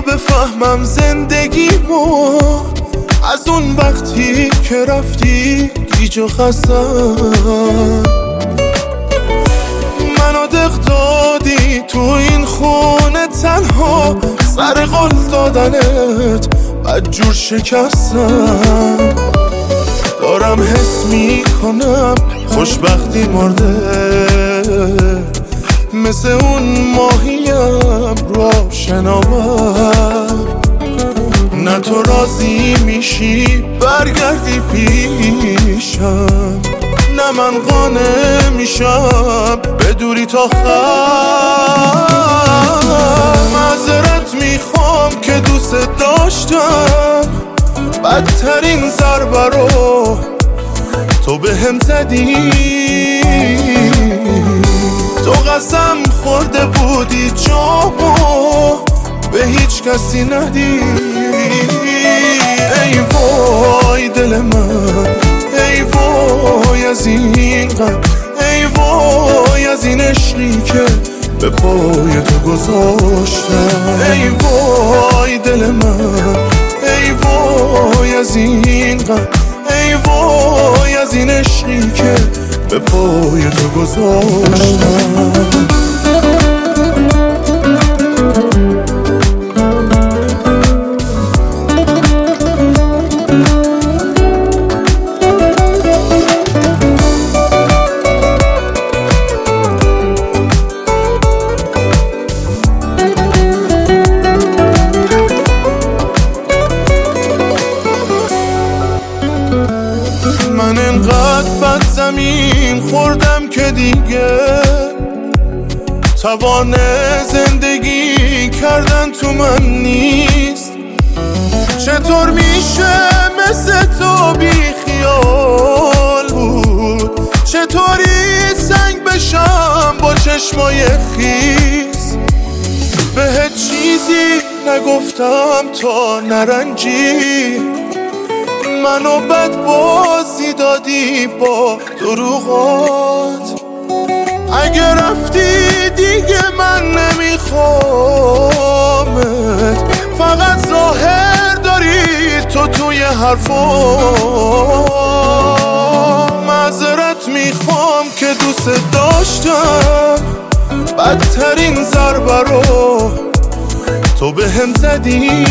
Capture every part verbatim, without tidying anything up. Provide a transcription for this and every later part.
بفهمم زندگیمو از اون وقتی که رفتی گیج و خستم. منو دق دادی تو این خونه تنها، سر قول دادنت بدجور شکستم. دارم حس میکنم خوشبختی مرده، مثل اون ماهیم رو شناور. نه تو راضی میشی برگردی پیشم، نه من قانع میشم بدوری تا خر. معذرت میخوام که دوست داشتم، بدترین ضربه رو تو به هم زدی. تو قسم خورده بودی جامو به هیچ کسی ندی. ای وای دل من، ای وای از این غم، ای وای از این عشقی که به پای تو گذاشتم. ای وای دل من، ای وای از این غم، ای وای از این عشقی که به پای تو گذاشتم. من انقدر بد زمین خوردم که دیگه توان زندگی کردن تو من نیست. چطور میشه مثل تو بی خیال بود؟ چطوری سنگ بشم با چشمای خیس؟ بهت چیزی نگفتم تا نرنجی، منو بد بازی دادی با دروغات. اگه رفتی دیگه من نمیخوامت، فقط ظاهر داری تو توی حرفات. معذرت میخوام که دوست داشتم، بدترین ضربه رو تو به هم زدی.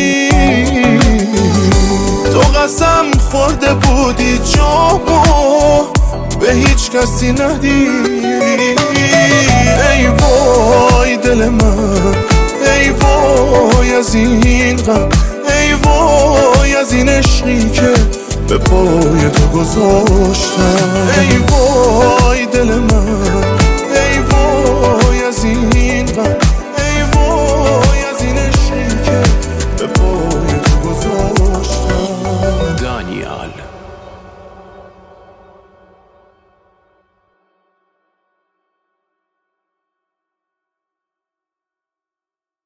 تو قسم خورده بودی جامو به هیچ کسی ندی. ای وای دل من، ای وای از این غم، ای وای از این عشقی که به پای تو گذاشتم. ای وای دل من،